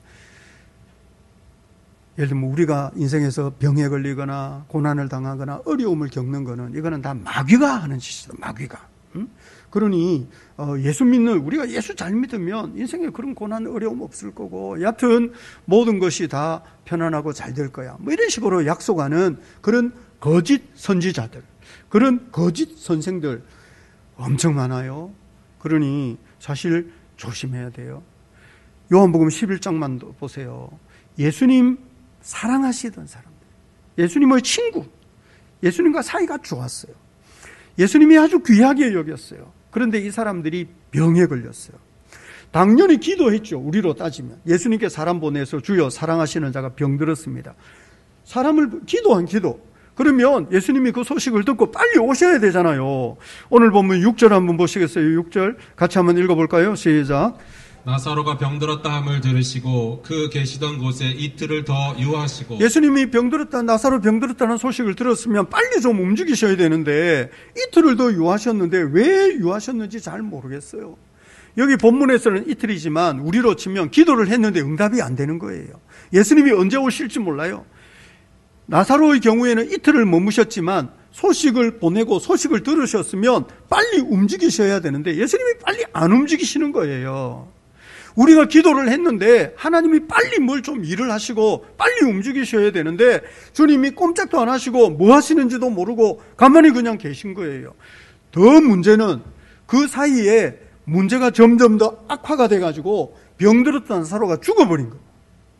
예를 들면 우리가 인생에서 병에 걸리거나 고난을 당하거나 어려움을 겪는 거는 이거는 다 마귀가 하는 짓이다, 마귀가. 그러니 예수 믿는, 우리가 예수 잘 믿으면 인생에 그런 고난 어려움 없을 거고 여하튼 모든 것이 다 편안하고 잘 될 거야, 뭐 이런 식으로 약속하는 그런 거짓 선지자들, 그런 거짓 선생들 엄청 많아요. 그러니 사실 조심해야 돼요. 요한복음 11장만 보세요. 예수님 사랑하시던 사람들, 예수님의 친구, 예수님과 사이가 좋았어요. 예수님이 아주 귀하게 여겼어요. 그런데 이 사람들이 병에 걸렸어요. 당연히 기도했죠. 우리로 따지면 예수님께 사람 보내서 주여 사랑하시는 자가 병들었습니다. 사람을 기도한 기도. 그러면 예수님이 그 소식을 듣고 빨리 오셔야 되잖아요. 오늘 보면 6절 한번 보시겠어요? 6절 같이 한번 읽어볼까요? 시작. 나사로가 병들었다 함을 들으시고 그 계시던 곳에 이틀을 더 유하시고. 예수님이 병들었다, 나사로 병들었다는 소식을 들었으면 빨리 좀 움직이셔야 되는데 이틀을 더 유하셨는데 왜 유하셨는지 잘 모르겠어요. 여기 본문에서는 이틀이지만 우리로 치면 기도를 했는데 응답이 안 되는 거예요. 예수님이 언제 오실지 몰라요. 나사로의 경우에는 이틀을 머무셨지만 소식을 보내고 소식을 들으셨으면 빨리 움직이셔야 되는데 예수님이 빨리 안 움직이시는 거예요. 우리가 기도를 했는데 하나님이 빨리 뭘 좀 일을 하시고 빨리 움직이셔야 되는데 주님이 꼼짝도 안 하시고 뭐 하시는지도 모르고 가만히 그냥 계신 거예요. 더 문제는 그 사이에 문제가 점점 더 악화가 돼가지고 병들었던 나사로가 죽어버린 거예요.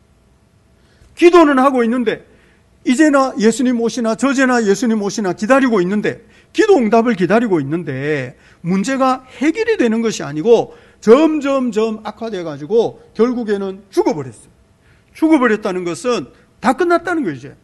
기도는 하고 있는데 이제나 예수님 오시나 저제나 예수님 오시나 기다리고 있는데, 기도 응답을 기다리고 있는데 문제가 해결이 되는 것이 아니고 점점점 악화돼가지고 결국에는 죽어버렸어요. 죽어버렸다는 것은 다 끝났다는 거예요. 이제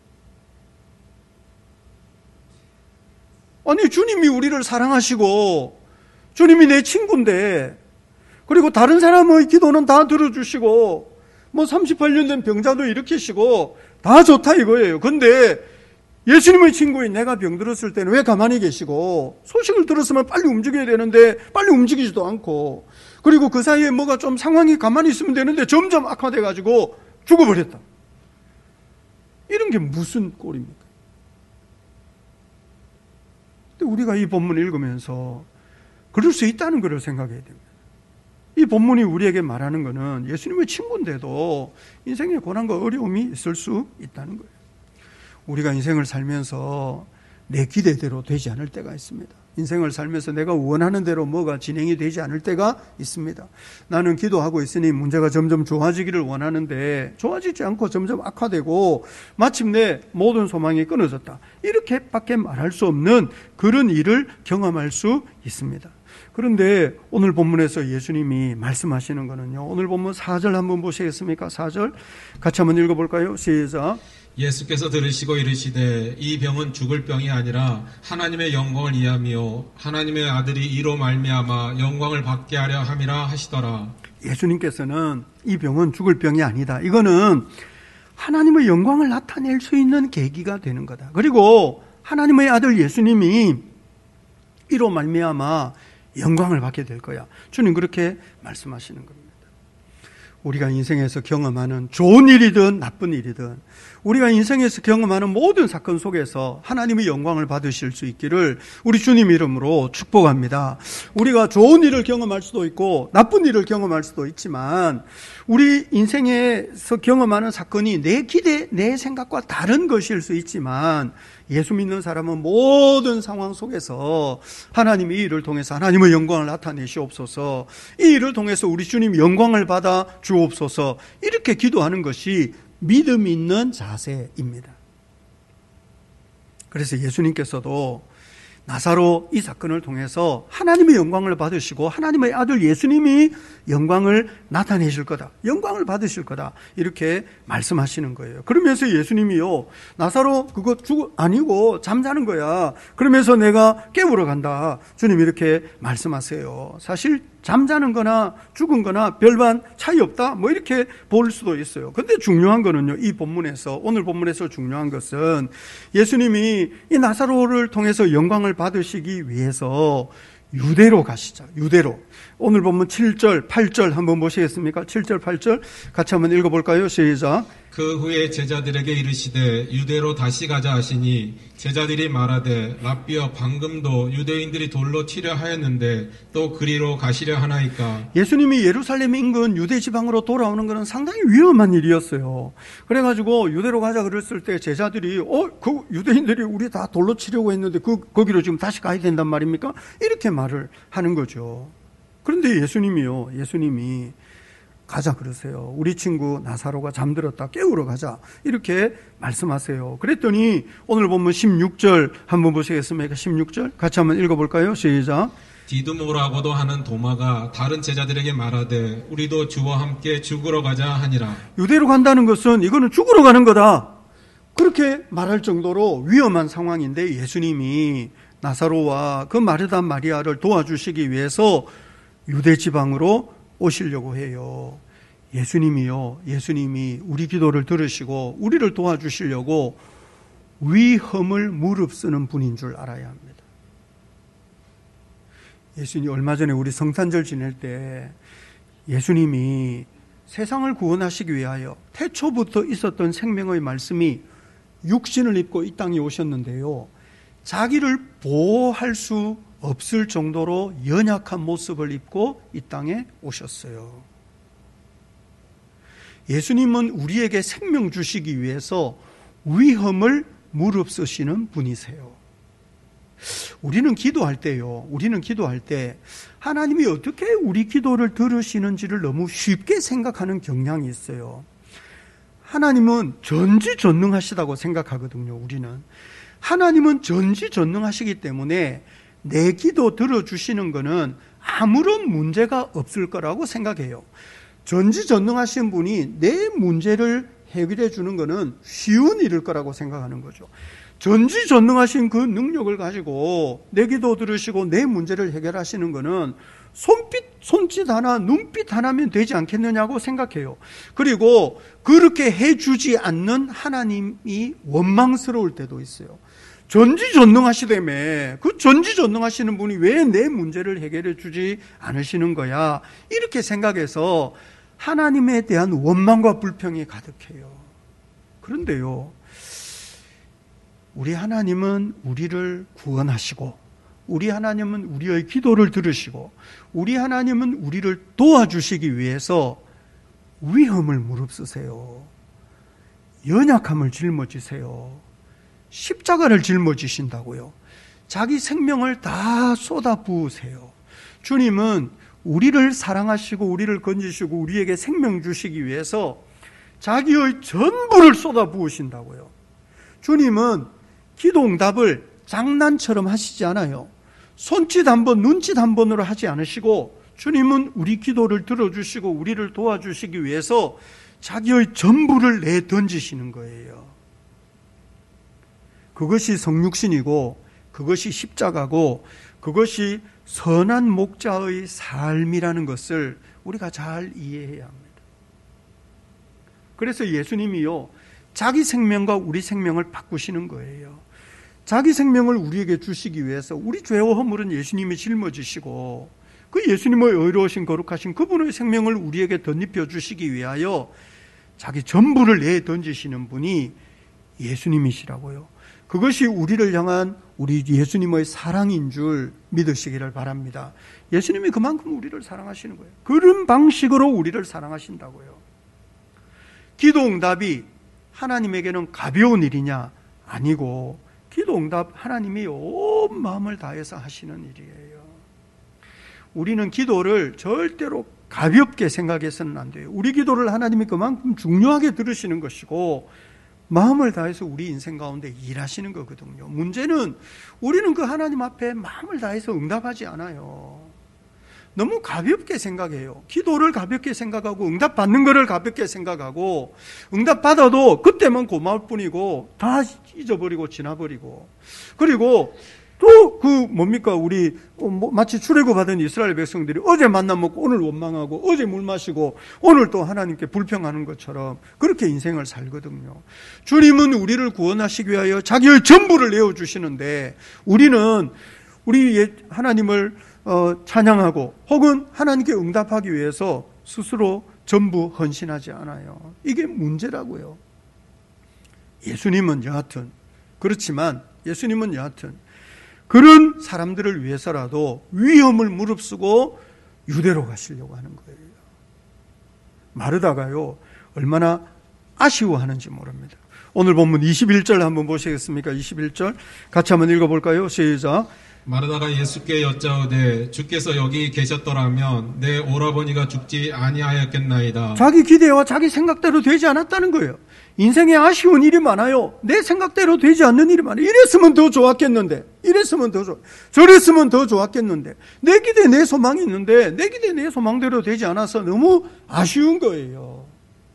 아니 주님이 우리를 사랑하시고 주님이 내 친구인데, 그리고 다른 사람의 기도는 다 들어주시고 뭐 38년 된 병자도 일으키시고 다 좋다 이거예요. 근데 예수님의 친구인 내가 병들었을 때는 왜 가만히 계시고, 소식을 들었으면 빨리 움직여야 되는데 빨리 움직이지도 않고, 그리고 그 사이에 뭐가 좀 상황이 가만히 있으면 되는데 점점 악화돼가지고 죽어버렸다. 이런 게 무슨 꼴입니까? 근데 우리가 이 본문을 읽으면서 그럴 수 있다는 것을 생각해야 됩니다. 이 본문이 우리에게 말하는 것은 예수님의 친구인데도 인생에 고난과 어려움이 있을 수 있다는 거예요. 우리가 인생을 살면서 내 기대대로 되지 않을 때가 있습니다. 인생을 살면서 내가 원하는 대로 뭐가 진행이 되지 않을 때가 있습니다. 나는 기도하고 있으니 문제가 점점 좋아지기를 원하는데 좋아지지 않고 점점 악화되고 마침내 모든 소망이 끊어졌다. 이렇게밖에 말할 수 없는 그런 일을 경험할 수 있습니다. 그런데 오늘 본문에서 예수님이 말씀하시는 거는요, 오늘 본문 4절 한번 보시겠습니까? 4절 같이 한번 읽어볼까요? 시작. 예수께서 들으시고 이르시되 이 병은 죽을 병이 아니라 하나님의 영광을 위함이요 하나님의 아들이 이로 말미암아 영광을 받게 하려 함이라 하시더라. 예수님께서는 이 병은 죽을 병이 아니다. 이거는 하나님의 영광을 나타낼 수 있는 계기가 되는 거다. 그리고 하나님의 아들 예수님이 이로 말미암아 영광을 받게 될 거야. 주님 그렇게 말씀하시는 겁니다. 우리가 인생에서 경험하는 좋은 일이든 나쁜 일이든 우리가 인생에서 경험하는 모든 사건 속에서 하나님의 영광을 받으실 수 있기를 우리 주님 이름으로 축복합니다. 우리가 좋은 일을 경험할 수도 있고 나쁜 일을 경험할 수도 있지만 우리 인생에서 경험하는 사건이 내 기대, 내 생각과 다른 것일 수 있지만 예수 믿는 사람은 모든 상황 속에서 하나님이 이 일을 통해서 하나님의 영광을 나타내시옵소서, 이 일을 통해서 우리 주님 영광을 받아 주옵소서, 이렇게 기도하는 것이 믿음 있는 자세입니다. 그래서 예수님께서도 나사로 이 사건을 통해서 하나님의 영광을 받으시고 하나님의 아들 예수님이 영광을 나타내실 거다, 영광을 받으실 거다, 이렇게 말씀하시는 거예요. 그러면서 예수님이요, 나사로 그거 아니고 잠자는 거야, 그러면서 내가 깨우러 간다, 주님 이렇게 말씀하세요. 사실 잠자는 거나 죽은 거나 별반 차이 없다, 뭐 이렇게 볼 수도 있어요. 근데 중요한 거는요, 이 본문에서, 오늘 본문에서 중요한 것은 예수님이 이 나사로를 통해서 영광을 받으시기 위해서 유대로 가시죠. 유대로. 오늘 본문 7절, 8절 한번 보시겠습니까? 7절, 8절 같이 한번 읽어볼까요? 시작. 그 후에 제자들에게 이르시되 유대로 다시 가자 하시니 제자들이 말하되 랍비여 방금도 유대인들이 돌로 치려 하였는데 또 그리로 가시려 하나이까. 예수님이 예루살렘 인근 유대 지방으로 돌아오는 것은 상당히 위험한 일이었어요. 그래가지고 유대로 가자 그랬을 때 제자들이 그 유대인들이 우리 다 돌로 치려고 했는데 거기로 지금 다시 가야 된단 말입니까? 이렇게 말을 하는 거죠. 그런데 예수님이 가자 그러세요. 우리 친구 나사로가 잠들었다, 깨우러 가자, 이렇게 말씀하세요. 그랬더니 오늘 보면 16절 한번 보시겠습니까? 16절 같이 한번 읽어볼까요? 시작. 디두모라고도 하는 도마가 다른 제자들에게 말하되 우리도 주와 함께 죽으러 가자 하니라. 유대로 간다는 것은 이거는 죽으러 가는 거다, 그렇게 말할 정도로 위험한 상황인데 예수님이 나사로와 그 마르다 마리아를 도와주시기 위해서 유대 지방으로 오시려고 해요. 예수님이 우리 기도를 들으시고 우리를 도와주시려고 위험을 무릅쓰는 분인 줄 알아야 합니다. 예수님이 얼마 전에 우리 성탄절 지낼 때 예수님이 세상을 구원하시기 위하여 태초부터 있었던 생명의 말씀이 육신을 입고 이 땅에 오셨는데요, 자기를 보호할 수 없을 정도로 연약한 모습을 입고 이 땅에 오셨어요. 예수님은 우리에게 생명 주시기 위해서 위험을 무릅쓰시는 분이세요. 우리는 기도할 때 하나님이 어떻게 우리 기도를 들으시는지를 너무 쉽게 생각하는 경향이 있어요. 하나님은 전지전능하시다고 생각하거든요. 우리는 하나님은 전지전능하시기 때문에 내 기도 들어주시는 것은 아무런 문제가 없을 거라고 생각해요. 전지전능하신 분이 내 문제를 해결해 주는 것은 쉬운 일일 거라고 생각하는 거죠. 전지전능하신 그 능력을 가지고 내 기도 들으시고 내 문제를 해결하시는 것은 손짓 하나, 눈빛 하나면 되지 않겠느냐고 생각해요. 그리고 그렇게 해주지 않는 하나님이 원망스러울 때도 있어요. 전지전능하시다며 그 전지전능하시는 분이 왜 내 문제를 해결해 주지 않으시는 거야, 이렇게 생각해서 하나님에 대한 원망과 불평이 가득해요. 그런데요, 우리 하나님은 우리를 구원하시고, 우리 하나님은 우리의 기도를 들으시고, 우리 하나님은 우리를 도와주시기 위해서 위험을 무릅쓰세요. 연약함을 짊어지세요. 십자가를 짊어지신다고요. 자기 생명을 다 쏟아부으세요. 주님은 우리를 사랑하시고 우리를 건지시고 우리에게 생명 주시기 위해서 자기의 전부를 쏟아부으신다고요. 주님은 기도 응답을 장난처럼 하시지 않아요. 손짓 한 번, 눈짓 한 번으로 하지 않으시고, 주님은 우리 기도를 들어주시고 우리를 도와주시기 위해서 자기의 전부를 내던지시는 거예요. 그것이 성육신이고 그것이 십자가고 그것이 선한 목자의 삶이라는 것을 우리가 잘 이해해야 합니다. 그래서 예수님이요, 자기 생명과 우리 생명을 바꾸시는 거예요. 자기 생명을 우리에게 주시기 위해서 우리 죄와 허물은 예수님이 짊어지시고 그 예수님의 의로우신 거룩하신 그분의 생명을 우리에게 덧입혀 주시기 위하여 자기 전부를 내던지시는 분이 예수님이시라고요. 그것이 우리를 향한 우리 예수님의 사랑인 줄 믿으시기를 바랍니다. 예수님이 그만큼 우리를 사랑하시는 거예요. 그런 방식으로 우리를 사랑하신다고요. 기도 응답이 하나님에게는 가벼운 일이냐? 아니고 기도 응답 하나님이 온 마음을 다해서 하시는 일이에요. 우리는 기도를 절대로 가볍게 생각해서는 안 돼요. 우리 기도를 하나님이 그만큼 중요하게 들으시는 것이고 마음을 다해서 우리 인생 가운데 일하시는 거거든요. 문제는 우리는 그 하나님 앞에 마음을 다해서 응답하지 않아요. 너무 가볍게 생각해요. 기도를 가볍게 생각하고 응답 받는 거를 가볍게 생각하고 응답 받아도 그때만 고마울 뿐이고 다 잊어버리고 지나버리고 그리고 또 그 뭡니까 우리 마치 출애굽 받은 이스라엘 백성들이 어제 만나 먹고 오늘 원망하고 어제 물 마시고 오늘 또 하나님께 불평하는 것처럼 그렇게 인생을 살거든요. 주님은 우리를 구원하시기 위하여 자기의 전부를 내어주시는데 우리는 우리 하나님을 찬양하고 혹은 하나님께 응답하기 위해서 스스로 전부 헌신하지 않아요. 이게 문제라고요. 예수님은 여하튼 그렇지만 예수님은 여하튼 그런 사람들을 위해서라도 위험을 무릅쓰고 유대로 가시려고 하는 거예요. 마르다가요 얼마나 아쉬워하는지 모릅니다. 오늘 본문 21절 한번 보시겠습니까? 21절 같이 한번 읽어볼까요? 시작. 마르다가 예수께 여짜오되 주께서 여기 계셨더라면 내 오라버니가 죽지 아니하였겠나이다. 자기 기대와 자기 생각대로 되지 않았다는 거예요. 인생에 아쉬운 일이 많아요. 내 생각대로 되지 않는 일이 많아요. 이랬으면 더 좋았겠는데, 이랬으면 더 좋아, 저랬으면 더 좋았겠는데, 내 기대 내 소망이 있는데 내 기대 내 소망대로 되지 않아서 너무 아쉬운 거예요.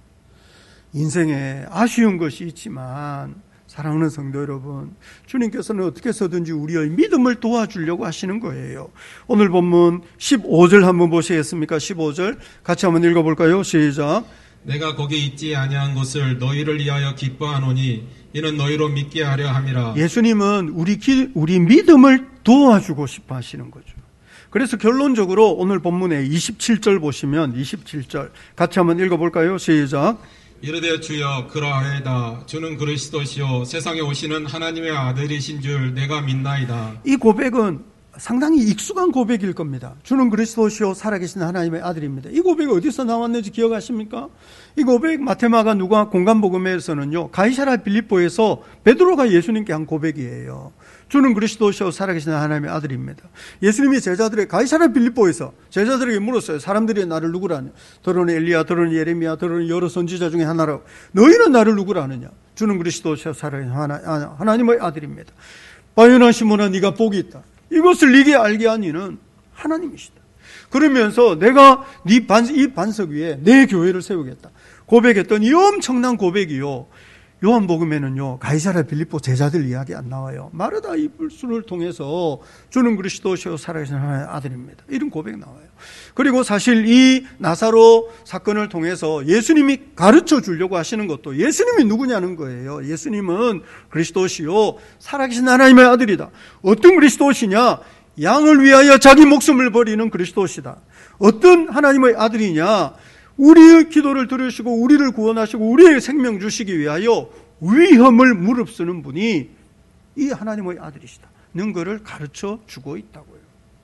인생에 아쉬운 것이 있지만 사랑하는 성도 여러분, 주님께서는 어떻게 해서든지 우리의 믿음을 도와주려고 하시는 거예요. 오늘 본문 15절 한번 보시겠습니까? 15절 같이 한번 읽어볼까요? 시작. 내가 거기 있지 아니한 것을 너희를 위하여 기뻐하노니 이는 너희로 믿게 하려 함이라. 예수님은 우리 믿음을 도와주고 싶어 하시는 거죠. 그래서 결론적으로 오늘 본문에 27절 보시면 27절 같이 한번 읽어볼까요? 시작. 이르되 주여 그러하이다. 주는 그리스도시요 세상에 오시는 하나님의 아들이신 줄 내가 믿나이다. 이 고백은 상당히 익숙한 고백일 겁니다. 주는 그리스도시요 살아계신 하나님의 아들입니다. 이 고백이 어디서 나왔는지 기억하십니까? 이 고백 마테마가 누가 공간복음에서는요 가이사랴 빌립보에서 베드로가 예수님께 한 고백이에요. 주는 그리스도시요 살아계신 하나님의 아들입니다. 예수님이 제자들의 가이사랴 빌립보에서 제자들에게 물었어요. 사람들이 나를 누구라냐? 더러는 엘리야, 더러는 예레미야, 더러는 여러 선지자 중에 하나라고. 너희는 나를 누구라느냐? 주는 그리스도시요 살아계신 하나님의 아들입니다. 바요나 시몬아 네가 복이 있다. 이것을 네게 알게 한 이는 하나님이시다. 그러면서 내가 이 반석 위에 내 교회를 세우겠다 고백했던 이 엄청난 고백이요, 요한복음에는요 가이사랴 빌립보 제자들 이야기 안 나와요. 마르다 이불수를 통해서 주는 그리스도시요 살아계신 하나님의 아들입니다, 이런 고백 나와요. 그리고 사실 이 나사로 사건을 통해서 예수님이 가르쳐 주려고 하시는 것도 예수님이 누구냐는 거예요. 예수님은 그리스도시요 살아계신 하나님의 아들이다. 어떤 그리스도시냐? 양을 위하여 자기 목숨을 버리는 그리스도시다. 어떤 하나님의 아들이냐? 우리의 기도를 들으시고 우리를 구원하시고 우리의 생명 주시기 위하여 위험을 무릅쓰는 분이 이 하나님의 아들이시다는 것을 가르쳐 주고 있다고요.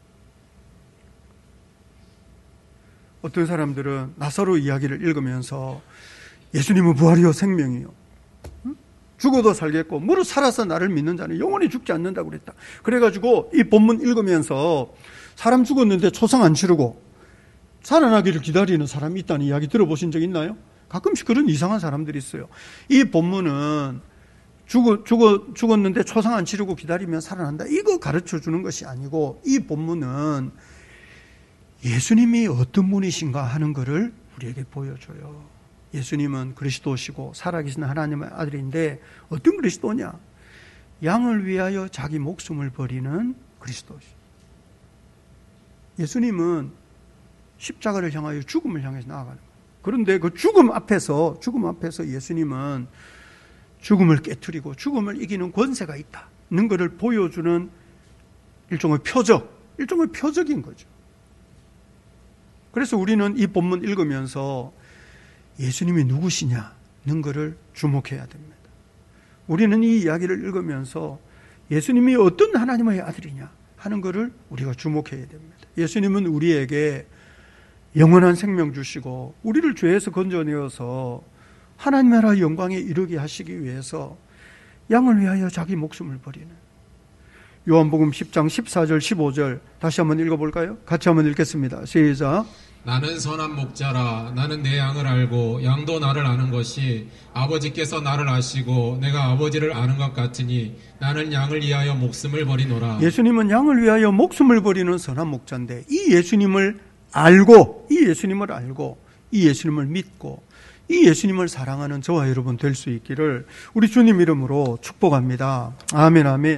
어떤 사람들은 나사로 이야기를 읽으면서 예수님은 부활이요 생명이요, 죽어도 살겠고 무릇 살아서 나를 믿는 자는 영원히 죽지 않는다고 그랬다. 그래가지고 이 본문 읽으면서 사람 죽었는데 초상 안 치르고 살아나기를 기다리는 사람이 있다는 이야기 들어보신 적 있나요? 가끔씩 그런 이상한 사람들이 있어요. 이 본문은 죽었는데 초상 안 치르고 기다리면 살아난다, 이거 가르쳐 주는 것이 아니고 이 본문은 예수님이 어떤 분이신가 하는 것을 우리에게 보여줘요. 예수님은 그리스도시고 살아계신 하나님의 아들인데 어떤 그리스도냐? 양을 위하여 자기 목숨을 버리는 그리스도시죠. 예수님은 십자가를 향하여 죽음을 향해서 나아가는 거예요. 그런데 그 죽음 앞에서 예수님은 죽음을 깨트리고 죽음을 이기는 권세가 있다는 것을 보여주는 일종의 표적인 거죠. 그래서 우리는 이 본문 읽으면서 예수님이 누구시냐는 것을 주목해야 됩니다. 우리는 이 이야기를 읽으면서 예수님이 어떤 하나님의 아들이냐 하는 것을 우리가 주목해야 됩니다. 예수님은 우리에게 영원한 생명 주시고 우리를 죄에서 건져내어서 하나님의 나라 영광에 이르게 하시기 위해서 양을 위하여 자기 목숨을 버리는, 요한복음 10장 14절 15절 다시 한번 읽어볼까요? 같이 한번 읽겠습니다. 시작. 나는 선한 목자라. 나는 내 양을 알고 양도 나를 아는 것이 아버지께서 나를 아시고 내가 아버지를 아는 것 같으니 나는 양을 위하여 목숨을 버리노라. 예수님은 양을 위하여 목숨을 버리는 선한 목자인데 이 예수님을 알고 이 예수님을 믿고 이 예수님을 사랑하는 저와 여러분 될 수 있기를 우리 주님 이름으로 축복합니다. 아멘, 아멘.